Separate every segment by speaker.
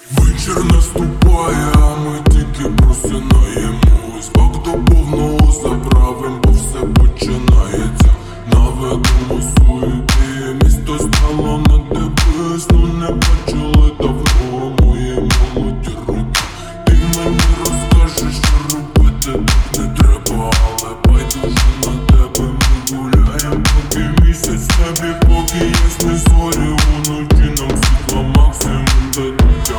Speaker 1: Вечір наступає, а ми тільки просинаємось. Бак до повного заправим, бо все починається. Наведемо суєти, місто стало на дебес. Ну не бачили давно мої молоді руки. Ти мені розкажеш, що робити так не треба. Але байдуже на тебе ми гуляєм, поки місяць тобі, поки ясні зорі. Уночі нам світла максимум дадуть.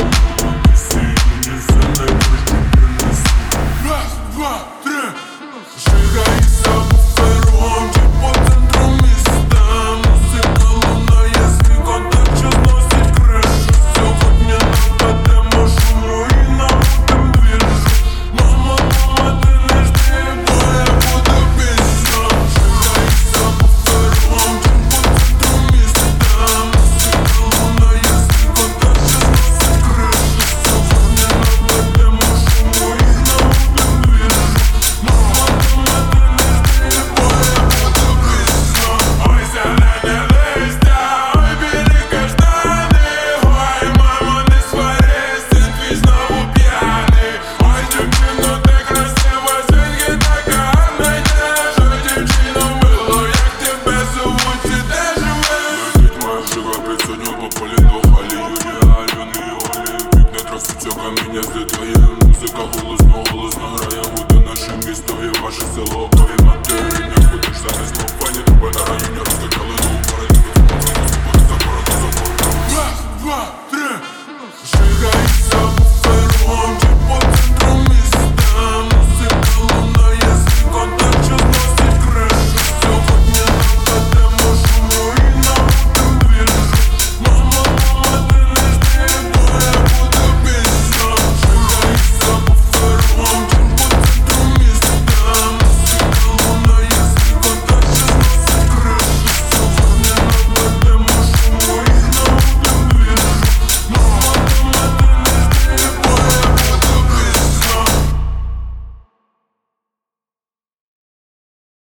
Speaker 1: Раз, два, три. Жигається буфером, чи по центру міста. Музика лунає, свій контакт, що зносить кришу. Сьогодні наведемо шуму і наводим двіжу. Мама, мама, ти не жди, бо я буду пізно. Жигається буфером, чи по центру міста. Музика лунає, свій контакт, що зносить кришу. Сьогодні наведемо шуму і наводим двіжу. Мама, мама, ти не жди, бо я буду пізно. Ой, зелене листя, ой, білі каштани. Ой, мамо, не сварись, син твій знову п'яний. Ой, дівчино, ти красива, звідки така гарна йдеш? Ой, дівчино, мило, як тебе зовуть і де живеш? Летить моя жива пісня по полі до халі. Юрія, Альони і Олі. Вікна трасуться, каміння злітає. Музика голосно грає. Буде наше місто і ваше село. Ой, матері, не ходиш зараз на фані. Тебе на районі розкачали до упора. Раз, два,